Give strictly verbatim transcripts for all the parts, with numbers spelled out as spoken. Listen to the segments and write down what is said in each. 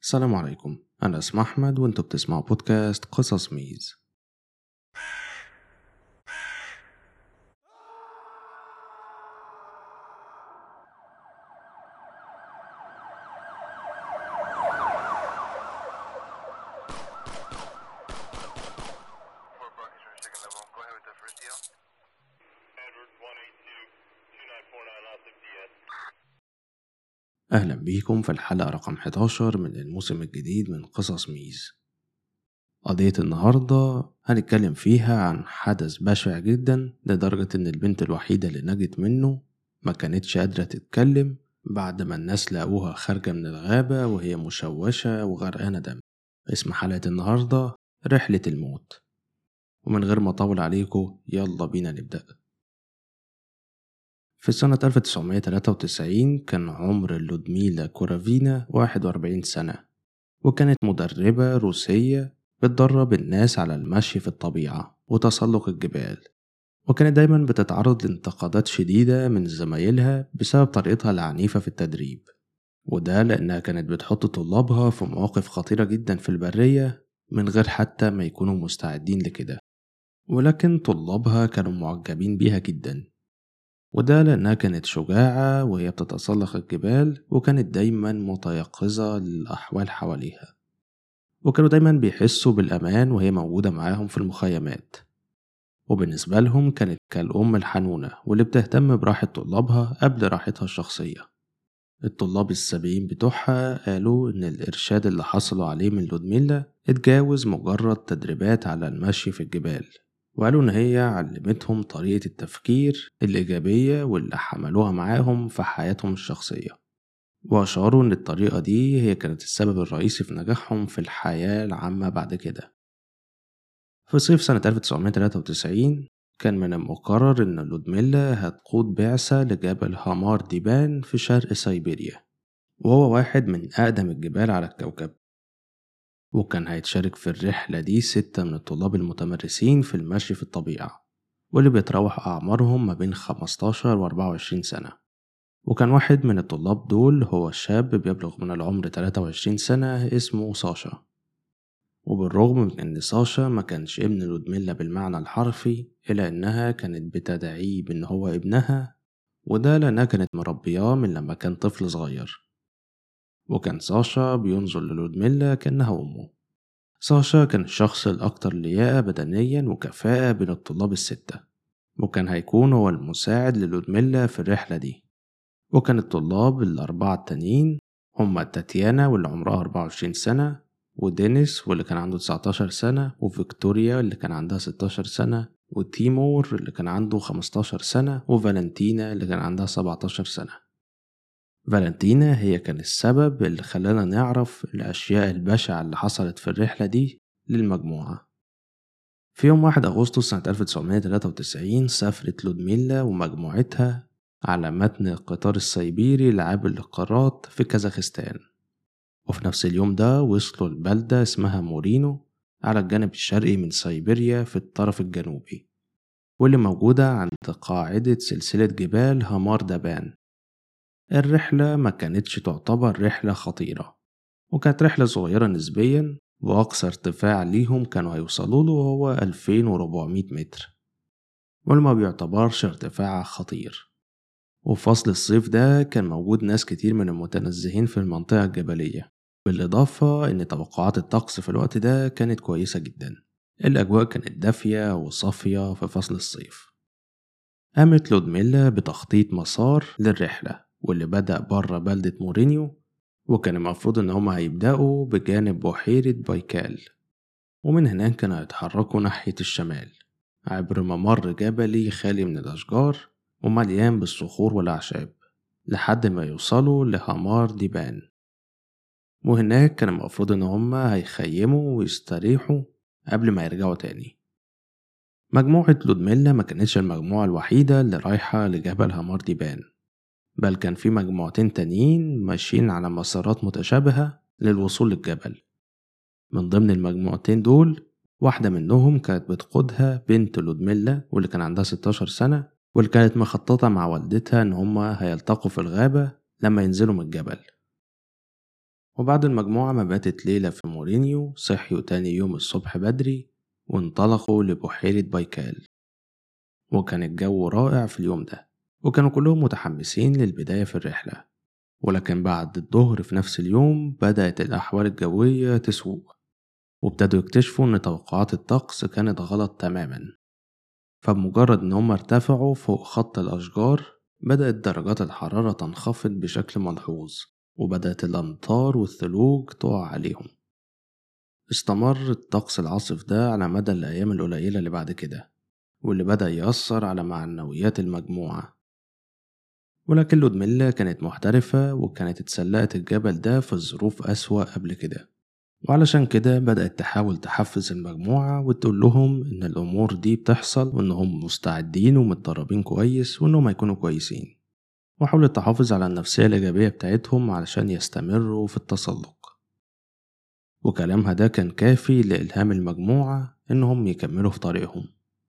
السلام عليكم، أنا اسمي أحمد وأنتوا بتسمعوا بودكاست قصص ميز. أهلا بيكم في الحلقة رقم حداشر من الموسم الجديد من قصص ميز. قضية النهاردة هنتكلم فيها عن حدث بشع جدا لدرجة إن البنت الوحيدة اللي نجت منه ما كانتش قادرة تتكلم بعد ما الناس لقوها خارجة من الغابة وهي مشوشة وغرقانة دم. اسم حلقة النهاردة رحلة الموت. ومن غير ما أطول عليكم يلا بينا نبدأ. في سنة ألف وتسعمية وتلاتة وتسعين كان عمر لودميلا كورافينا واحد وأربعين سنة، وكانت مدربة روسية بتدرب الناس على المشي في الطبيعة وتسلق الجبال، وكانت دايما بتتعرض لانتقادات شديدة من زمايلها بسبب طريقتها العنيفة في التدريب، وده لأنها كانت بتحط طلابها في مواقف خطيرة جدا في البرية من غير حتى ما يكونوا مستعدين لكده. ولكن طلابها كانوا معجبين بيها جدا، وده لأنها كانت شجاعة وهي بتتسلق الجبال، وكانت دايما متيقظة للأحوال حواليها، وكانوا دايما بيحسوا بالأمان وهي موجودة معاهم في المخيمات. وبالنسبة لهم كانت كالأم الحنونة واللي بتهتم براحة طلابها قبل راحتها الشخصية. الطلاب السابقين بتوعها قالوا إن الإرشاد اللي حصلوا عليه من لودميلا اتجاوز مجرد تدريبات على المشي في الجبال، وقالوا إن هي علمتهم طريقة التفكير الإيجابية واللي حملوها معاهم في حياتهم الشخصية، وأشاروا إن الطريقة دي هي كانت السبب الرئيسي في نجاحهم في الحياة العامة بعد كده. في صيف سنة ألف وتسعمية وتلاتة وتسعين كان من المقرر إن لودميلا هتقود بعثة لجبل هامار ديبان في شرق سيبيريا، وهو واحد من أقدم الجبال على الكوكب. وكان هيتشارك في الرحلة دي ستة من الطلاب المتمرسين في المشي في الطبيعة، واللي بيتراوح أعمارهم ما بين خمستاشر و أربعة وعشرين سنة. وكان واحد من الطلاب دول هو شاب بيبلغ من العمر تلاتة وعشرين سنة اسمه ساشا. وبالرغم من أن ساشا ما كانش ابن لودميلا بالمعنى الحرفي، إلا أنها كانت بتدعيه بأن هو ابنها، وده لأنها كانت مربياه من لما كان طفل صغير. وكان ساشا بينظر للودميلا كأنها أمه. ساشا كان الشخص الأكثر لياقة بدنيا وكفاءة بين الطلاب الستة، وكان هيكون هو المساعد للودميلا في الرحلة دي. وكان الطلاب الأربعة التانيين هما تاتيانا واللي عمرها أربعة وعشرين سنة، ودينيس واللي كان عنده تسعتاشر سنة، وفيكتوريا اللي كان عندها ستاشر سنة، وتيمور اللي كان عنده خمستاشر سنة، وفالنتينا اللي كان عندها سبعتاشر سنة. فالنتينا هي كان السبب اللي خلانا نعرف الأشياء البشعة اللي حصلت في الرحلة دي للمجموعة. في يوم واحد أغسطس سنة ألف وتسعمية وتلاتة وتسعين سافرت لودميلا ومجموعتها على متن القطار السيبيري لعابر القارات في كازاخستان. وفي نفس اليوم ده وصلوا لبلدة اسمها مورينو على الجانب الشرقي من سيبيريا في الطرف الجنوبي، واللي موجودة عند قاعدة سلسلة جبال هامار دابان. الرحلة ما كانتش تعتبر رحلة خطيرة، وكانت رحلة صغيرة نسبيا، وأقصى ارتفاع ليهم كانوا هيوصلوا له هو ألفين وأربعمية متر، واللي بيعتبرش ارتفاع خطير. وفي فصل الصيف ده كان موجود ناس كتير من المتنزهين في المنطقة الجبلية، بالإضافة إن توقعات الطقس في الوقت ده كانت كويسة جدا. الأجواء كانت دافية وصافية في فصل الصيف. قامت لودميلا بتخطيط مسار للرحلة، واللي بدأ بره بلدة مورينيو، وكان المفروض إن هما هيبدأوا بجانب بحيرة بايكال، ومن هناك كانوا هيتحركوا ناحية الشمال عبر ممر جبلي خالي من الأشجار ومليان بالصخور والأعشاب لحد ما يوصلوا لهامار ديبان. وهناك كان المفروض إن هما هيخيموا ويستريحوا قبل ما يرجعوا تاني. مجموعة لودميلا ما كانتش المجموعة الوحيدة اللي رايحة لجبل هامار ديبان، بل كان في مجموعتين تانيين ماشيين على مسارات متشابهة للوصول للجبل. من ضمن المجموعتين دول واحدة منهم كانت بتقودها بنت لودميلا واللي كان عندها ستاشر سنة، واللي كانت مخططة مع والدتها إن هما هيلتقوا في الغابة لما ينزلوا من الجبل. وبعد المجموعة ما باتت ليلة في مورينيو، صحيوا تاني يوم الصبح بدري وانطلقوا لبحيرة بايكال. وكان الجو رائع في اليوم ده، وكانوا كلهم متحمسين للبداية في الرحلة. ولكن بعد الظهر في نفس اليوم بدأت الأحوال الجوية تسوء، وابتدوا يكتشفوا إن توقعات الطقس كانت غلط تماما. فبمجرد إن هم ارتفعوا فوق خط الأشجار بدأت درجات الحرارة تنخفض بشكل ملحوظ، وبدأت الأمطار والثلوج تقع عليهم. استمر الطقس العاصف ده على مدى الأيام القليلة اللي بعد كده، واللي بدأ يأثر على معنويات المجموعة. ولكن لودميلا كانت محترفة، وكانت اتسلقت الجبل ده في ظروف أسوأ قبل كده، وعلشان كده بدأت تحاول تحفز المجموعة وتقول لهم إن الأمور دي بتحصل، وإنهم مستعدين ومتدربين كويس، وإنهم هيكونوا كويسين. وحاولت تحافظ على النفسية الإيجابية بتاعتهم علشان يستمروا في التسلق. وكلامها ده كان كافي لإلهام المجموعة إنهم يكملوا في طريقهم.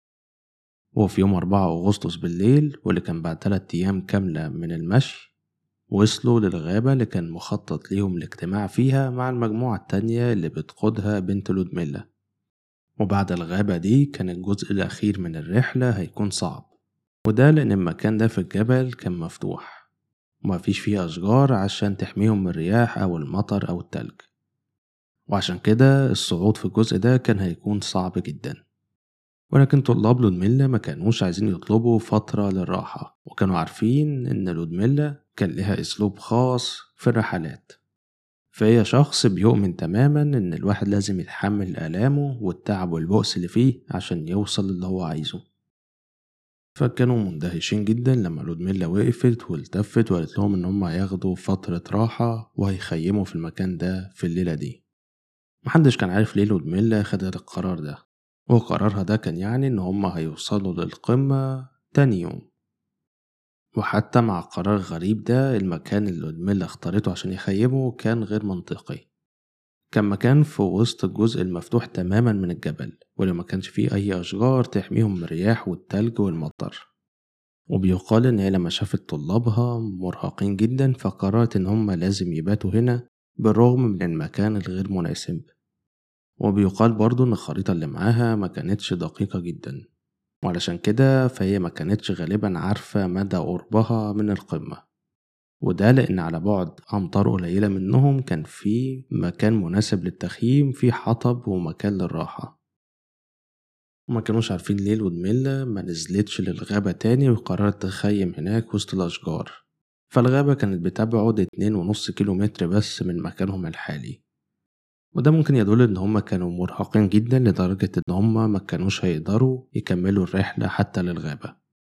وفي يوم أربعة أغسطس بالليل، واللي كان بعد تلات أيام كاملة من المشي، وصلوا للغابة اللي كان مخطط ليهم الاجتماع فيها مع المجموعة التانية اللي بتقودها بنت لودميلا. وبعد الغابة دي كان الجزء الأخير من الرحلة هيكون صعب، وده لأن المكان ده في الجبل كان مفتوح ومفيش فيه أشجار عشان تحميهم من الرياح أو المطر أو التلج. وعشان كده الصعود في الجزء ده كان هيكون صعب جدا. ولكن طلاب لودميلا ما كانوش عايزين يطلبوا فترة للراحة، وكانوا عارفين إن لودميلا كان لها أسلوب خاص في الرحلات. فهي شخص بيؤمن تماما إن الواحد لازم يتحمل آلامه والتعب والبؤس اللي فيه عشان يوصل للي هو عايزه. فكانوا مندهشين جدا لما لودميلا وقفت والتفت وقالت لهم إن هم هياخدوا فترة راحة وهيخيموا في المكان ده في الليلة دي. محدش كان عارف ليه لودميلا خدت القرار ده، وقرارها ده كان يعني إن هم هيوصلوا للقمة تاني يوم. وحتى مع القرار الغريب ده، المكان اللي لودميلا اختارته عشان يخيموا كان غير منطقي. كان مكان في وسط الجزء المفتوح تماما من الجبل، واللي ما كانش فيه أي أشجار تحميهم من الرياح والتلج والمطر. وبيقال إن هي لما شافت طلابها مرهقين جدا فقررت إن هم لازم يباتوا هنا بالرغم من المكان الغير مناسب. وبيقال برضو إن الخريطة اللي معاها ما كانتش دقيقة جدا، وعلشان كده فهي ما كانتش غالبا عارفة مدى قربها من القمة. وده لأن على بعد أمتار قليلة منهم كان في مكان مناسب للتخييم، فيه حطب ومكان للراحة. وما كانوش عارفين ليه لودميلا ما نزلتش للغابة تاني وقررت تخيم هناك وسط الأشجار. فالغابة كانت بتبعد اتنين ونص كيلو متر بس من مكانهم الحالي، وده ممكن يدل إن هما كانوا مرهقين جدا لدرجة إن هما ما كانوش هيقدروا يكملوا الرحلة حتى للغابة.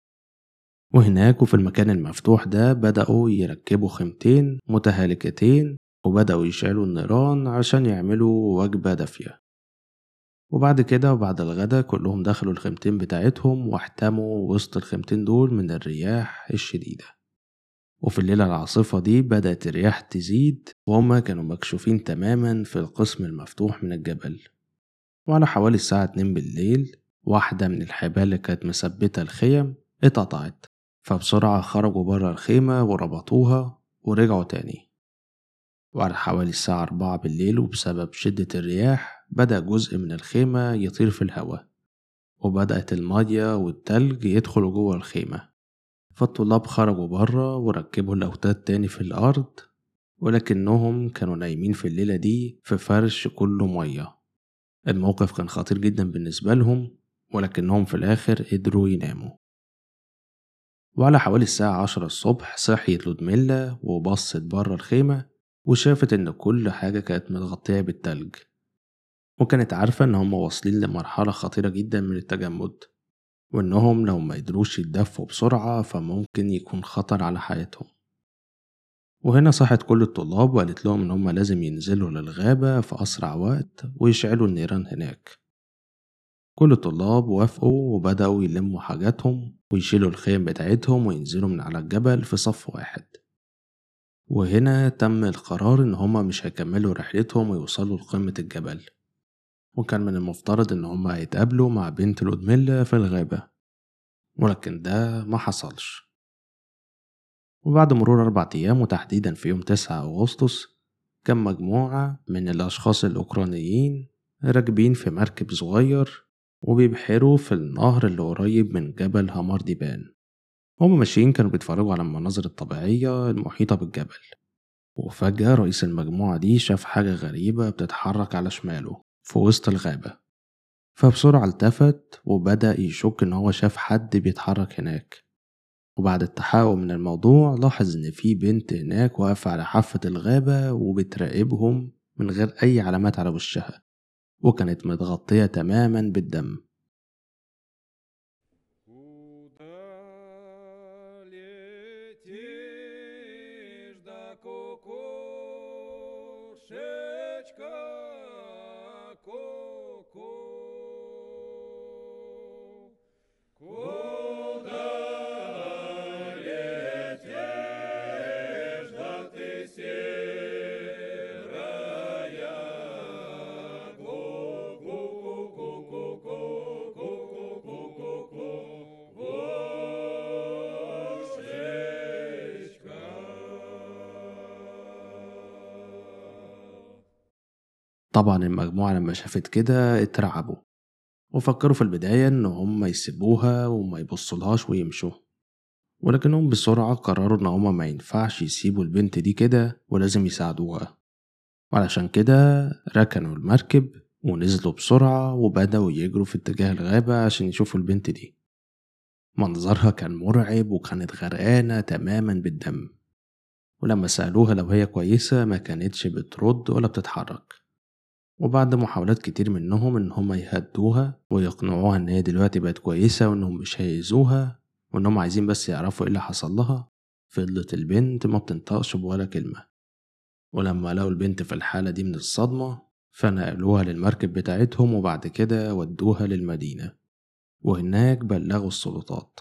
وهناك وفي المكان المفتوح ده بدأوا يركبوا خيمتين متهالكتين، وبدأوا يشعلوا النيران عشان يعملوا وجبة دافية. وبعد كده وبعد الغدا كلهم دخلوا الخيمتين بتاعتهم واحتموا وسط الخيمتين دول من الرياح الشديدة. وفي الليلة العاصفة دي بدأت الرياح تزيد، وهما كانوا مكشوفين تماما في القسم المفتوح من الجبل. وعلى حوالي الساعة اتنين بالليل واحدة من الحبال اللي كانت مثبتة الخيم اتقطعت، فبسرعة خرجوا برا الخيمة وربطوها ورجعوا تاني. وعلى حوالي الساعة أربعة بالليل وبسبب شدة الرياح بدأ جزء من الخيمة يطير في الهواء، وبدأت المية والتلج يدخلوا جوه الخيمة. فالطلاب خرجوا برا وركبوا الأوتاد تاني في الأرض، ولكنهم كانوا نايمين في الليلة دي في فرش كله مية. الموقف كان خطير جدا بالنسبة لهم، ولكنهم في الآخر قدروا يناموا. وعلى حوالي الساعة عشرة الصبح صحيت لودميلا وبصت برا الخيمة، وشافت إن كل حاجة كانت متغطية بالتلج، وكانت عارفة إن هم واصلين لمرحلة خطيرة جدا من التجمد، وإنهم لو ما قدروش يتدفوا بسرعة فممكن يكون خطر على حياتهم. وهنا صحت كل الطلاب وقالت لهم إن هم لازم ينزلوا للغابة في أسرع وقت ويشعلوا النيران هناك. كل الطلاب وافقوا وبدأوا يلموا حاجاتهم ويشيلوا الخيم بتاعتهم وينزلوا من على الجبل في صف واحد. وهنا تم القرار إن هما مش هيكملوا رحلتهم ويوصلوا لقمة الجبل، وكان من المفترض إن هما هيتقابلوا مع بنت لودميلا في الغابة، ولكن ده ما حصلش. وبعد مرور أربع أيام وتحديدا في يوم تسعة أغسطس كان مجموعة من الأشخاص الأوكرانيين راكبين في مركب صغير وبيبحروا في النهر اللي قريب من جبل هامارديبان. هما ماشيين كانوا بيتفرجوا على المناظر الطبيعية المحيطة بالجبل، وفجأة رئيس المجموعة دي شاف حاجة غريبة بتتحرك على شماله في وسط الغابة، فبسرعة التفت وبدأ يشك إن هو شاف حد بيتحرك هناك. وبعد التحقق من الموضوع لاحظ إن في بنت هناك واقفة على حافة الغابة وبتراقبهم من غير أي علامات على وشها، وكانت متغطية تماما بالدم. طبعا المجموعة لما شافت كده اترعبوا وفكروا في البداية إن هم يسيبوها وما يبصلهاش ويمشوا، ولكنهم بسرعة قرروا إن هم ما ينفعش يسيبوا البنت دي كده ولازم يساعدوها. وعلشان كده ركنوا المركب ونزلوا بسرعة وبدأوا يجروا في اتجاه الغابة عشان يشوفوا البنت دي. منظرها كان مرعب وكانت غرقانة تماما بالدم، ولما سألوها لو هي كويسة ما كانتش بترد ولا بتتحرك. وبعد محاولات كتير منهم إن هم يهدوها ويقنعوها إن هي دلوقتي بقت كويسة وإنهم مش هيأذوها وإنهم عايزين بس يعرفوا إيه اللي حصل لها، فضلت البنت ما بتنطقش بولا كلمة. ولما لقوا البنت في الحالة دي من الصدمة فنقلوها للمركب بتاعتهم وبعد كده ودوها للمدينة، وهناك بلغوا السلطات.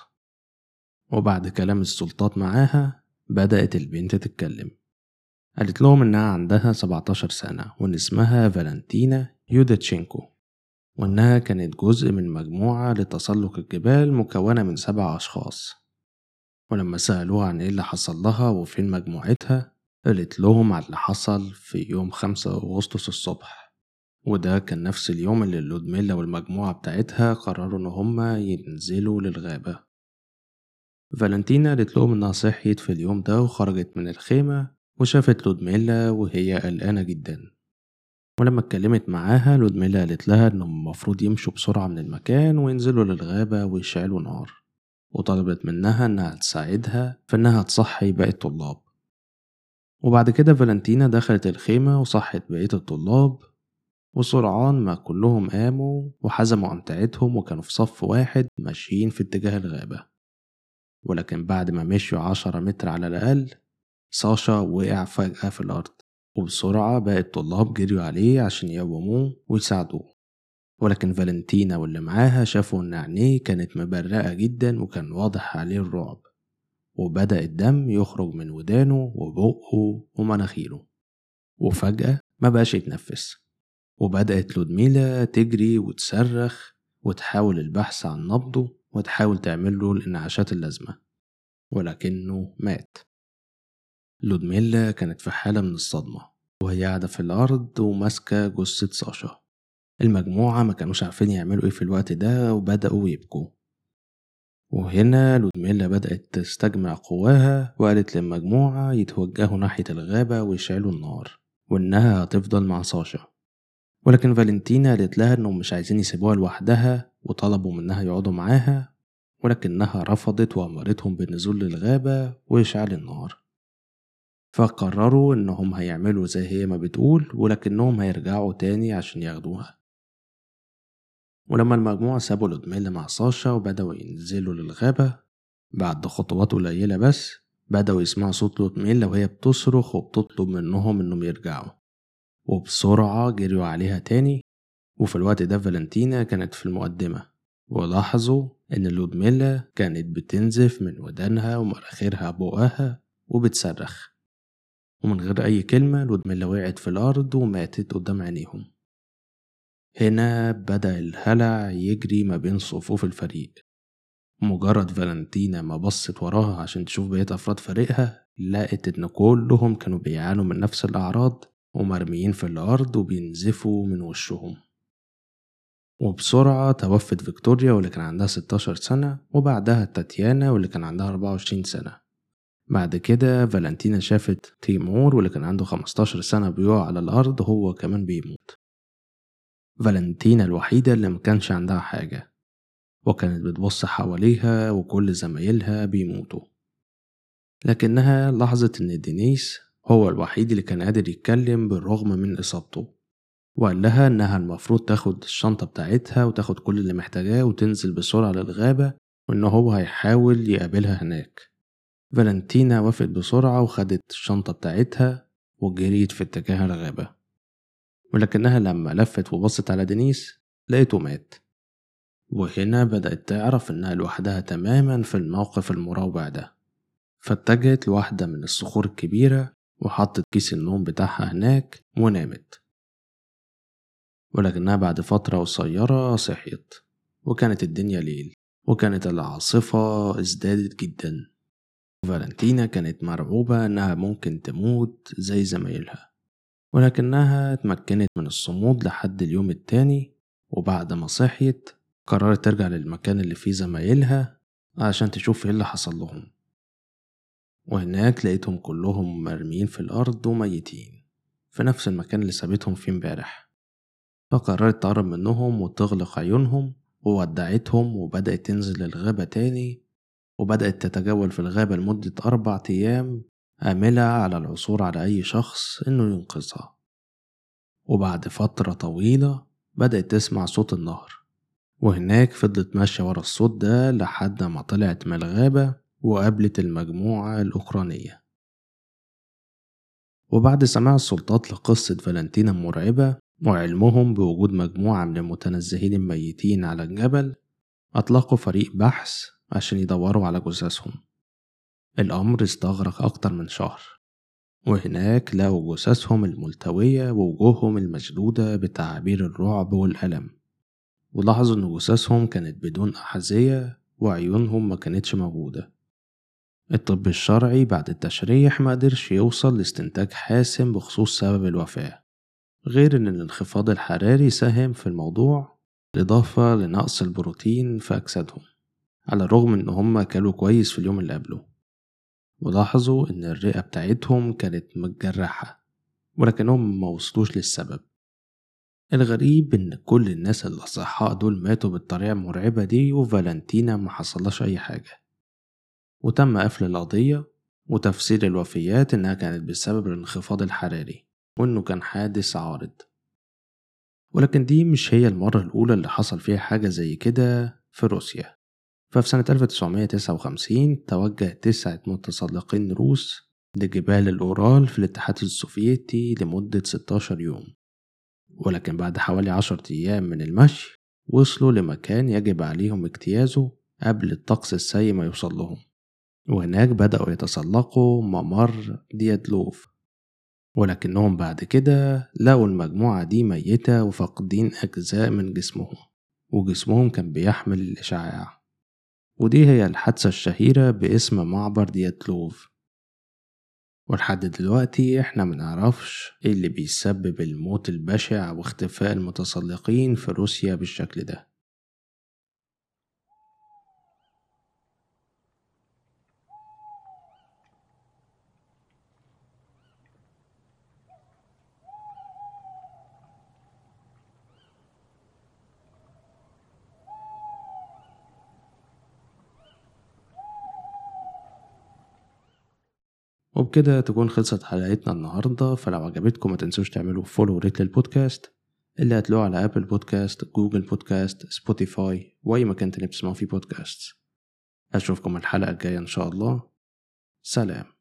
وبعد كلام السلطات معاها بدأت البنت تتكلم. قالت لهم إنها عندها سبعتاشر سنة وإن اسمها فالنتينا يودتشينكو، وإنها كانت جزء من مجموعة لتسلق الجبال مكونة من سبع أشخاص. ولما سألوها عن إيه اللي حصل لها وفين مجموعتها قالت لهم على اللي حصل في يوم خمسة أغسطس الصبح، وده كان نفس اليوم اللي لودميلا والمجموعة بتاعتها قرروا إن هما ينزلوا للغابة. فالنتينا قالت لهم إنها صحيت في اليوم ده وخرجت من الخيمة وشافت لودميلا وهي قلقانة جدا. ولما اتكلمت معاها لودميلا قالت لها إنهم المفروض يمشوا بسرعة من المكان وينزلوا للغابة ويشعلوا نار، وطلبت منها إنها تساعدها في إنها تصحي باقي الطلاب. وبعد كده فالنتينا دخلت الخيمة وصحت بقية الطلاب، وسرعان ما كلهم قاموا وحزموا أمتعتهم وكانوا في صف واحد ماشيين في اتجاه الغابة. ولكن بعد ما مشيوا عشرة متر على الأقل ساشا وقع فجأة في الأرض، وبسرعة باقي الطلاب جريوا عليه عشان يقوموه ويساعدوه. ولكن فالنتينا واللي معاها شافوا إن عينيه كانت مبرقة جدا وكان واضح عليه الرعب، وبدأ الدم يخرج من ودانه وبقه ومناخيره، وفجأة ما بقاش يتنفس. وبدأت لودميلا تجري وتصرخ وتحاول البحث عن نبضه وتحاول تعمل له الإنعاشات اللازمة، ولكنه مات. لودميلا كانت في حالة من الصدمة وهي قاعدة في الأرض وماسكة جثة ساشا. المجموعة ما كانوش عارفين يعملوا إيه في الوقت ده وبدأوا يبكوا. وهنا لودميلا بدأت تستجمع قواها وقالت للمجموعة يتوجهوا ناحية الغابة ويشعلوا النار وإنها هتفضل مع ساشا. ولكن فالنتينا قالت لها إنهم مش عايزين يسيبوها لوحدها وطلبوا منها يقعدوا معاها، ولكنها رفضت وأمرتهم بالنزول للغابة وإشعال النار. فقرروا إنهم هيعملوا زي هي ما بتقول ولكنهم هيرجعوا تاني عشان ياخدوها. ولما المجموعة سابوا لودميلا مع ساشا وبدأوا ينزلوا للغابة بعد خطوات قليلة بس بدأوا يسمعوا صوت لودميلا وهي بتصرخ وبتطلب منهم إنهم يرجعوا، وبسرعة جريوا عليها تاني. وفي الوقت ده فالنتينا كانت في المقدمة، ولاحظوا إن لودميلا كانت بتنزف من ودانها ومراخيرها بقها وبتصرخ، ومن غير أي كلمة لودميلا وقعت في الأرض وماتت قدام عينيهم. هنا بدأ الهلع يجري ما بين صفوف الفريق. مجرد فالنتينا ما بصت وراها عشان تشوف بقية أفراد فريقها لقت إن كلهم كانوا بيعانوا من نفس الأعراض ومرميين في الأرض وبينزفوا من وشهم. وبسرعة توفت فيكتوريا واللي كان عندها ستاشر سنة، وبعدها تاتيانا واللي كان عندها أربعة وعشرين سنة. بعد كده فالنتينا شافت تيمور واللي كان عنده خمستاشر سنة بيقع على الأرض هو كمان بيموت. فالنتينا الوحيدة اللي مكانش عندها حاجة، وكانت بتبص حواليها وكل زمايلها بيموتوا، لكنها لاحظت إن دينيس هو الوحيد اللي كان قادر يتكلم بالرغم من إصابته، وقال لها إنها المفروض تاخد الشنطة بتاعتها وتاخد كل اللي محتاجاه وتنزل بسرعة للغابة، وإنه هو هيحاول يقابلها هناك. فالنتينا وافقت بسرعة وخدت الشنطة بتاعتها وجريت في اتجاه الغابة، ولكنها لما لفت وبصت على دينيس لقيته مات. وهنا بدأت تعرف إنها لوحدها تماما في الموقف المروع ده، فاتجهت لواحدة من الصخور الكبيرة وحطت كيس النوم بتاعها هناك ونامت. ولكنها بعد فترة قصيرة صحيت، وكانت الدنيا ليل، وكانت العاصفة ازدادت جدا. فالنتينا كانت مرعوبة إنها ممكن تموت زي زمايلها، ولكنها اتمكنت من الصمود لحد اليوم التاني. وبعد ما صحيت قررت ترجع للمكان اللي فيه زمايلها عشان تشوف ايه اللي حصل لهم. وهناك لقيتهم كلهم مرميين في الأرض وميتين في نفس المكان اللي سابتهم فيه امبارح. فقررت تقرب منهم وتغلق عيونهم، وودعتهم وبدأت تنزل الغابة تاني، وبدأت تتجول في الغابة لمدة أربع أيام آملة على العثور على أي شخص إنه ينقذها. وبعد فترة طويلة بدأت تسمع صوت النهر، وهناك فضلت ماشية ورا الصوت ده لحد ما طلعت من الغابة وقابلت المجموعة الأخرانية. وبعد سماع السلطات لقصة فالنتينا المرعبة وعلمهم بوجود مجموعة من المتنزهين الميتين على الجبل، أطلقوا فريق بحث عشان يدوروا على جثثهم. الأمر استغرق أكتر من شهر، وهناك لقوا جثثهم الملتوية ووجوههم المشدودة بتعابير الرعب والألم، ولاحظوا إن جثثهم كانت بدون أحذية وعيونهم ما كانتش موجودة. الطب الشرعي بعد التشريح ما قدرش يوصل لاستنتاج حاسم بخصوص سبب الوفاة، غير إن الانخفاض الحراري ساهم في الموضوع، إضافة لنقص البروتين في أجسادهم على الرغم إن هم كانوا كويس في اليوم اللي قبله. ولاحظوا إن الرئة بتاعتهم كانت متجرحة، ولكنهم ما وصلوش للسبب. الغريب إن كل الناس الأصحاء دول ماتوا بالطريقة المرعبة دي، وفالنتينا ما حصلش أي حاجة. وتم قفل القضية وتفسير الوفيات إنها كانت بسبب الانخفاض الحراري، وإنه كان حادث عارض. ولكن دي مش هي المرة الأولى اللي حصل فيها حاجة زي كده في روسيا. ففي سنة ألف وتسعمائة وتسعة وخمسين توجه تسعة متسلقين روس لجبال الأورال في الاتحاد السوفيتي لمدة ستاشر يوم، ولكن بعد حوالي عشرة أيام من المشي وصلوا لمكان يجب عليهم اجتيازه قبل الطقس السيء ما يوصل لهم. وهناك بدأوا يتسلقوا ممر ديادلوف، ولكنهم بعد كده لقوا المجموعة دي ميتة وفاقدين أجزاء من جسمهم، وجسمهم كان بيحمل الإشعاع. ودي هي الحادثة الشهيرة باسم معبر دياتلوف. ولحد دلوقتي احنا منعرفش ايه اللي بيسبب الموت البشع واختفاء المتسلقين في روسيا بالشكل ده. وبكده تكون خلصت حلقتنا النهاردة. فلو عجبتكم ما تنسوش تعملوا فولو وريت للبودكاست اللي هتلاقوه على أبل بودكاست، جوجل بودكاست، سبوتيفاي، وأي مكان تاني بتسمعوا فيه بودكاست. أشوفكم الحلقة الجاية إن شاء الله. سلام.